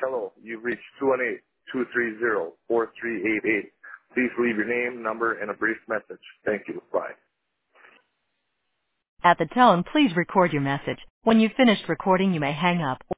Hello, you've reached 218-230-4388. Please leave your name, number, and a brief message. Thank you. Bye. At the tone, please record your message. When you've finished recording, you may hang up.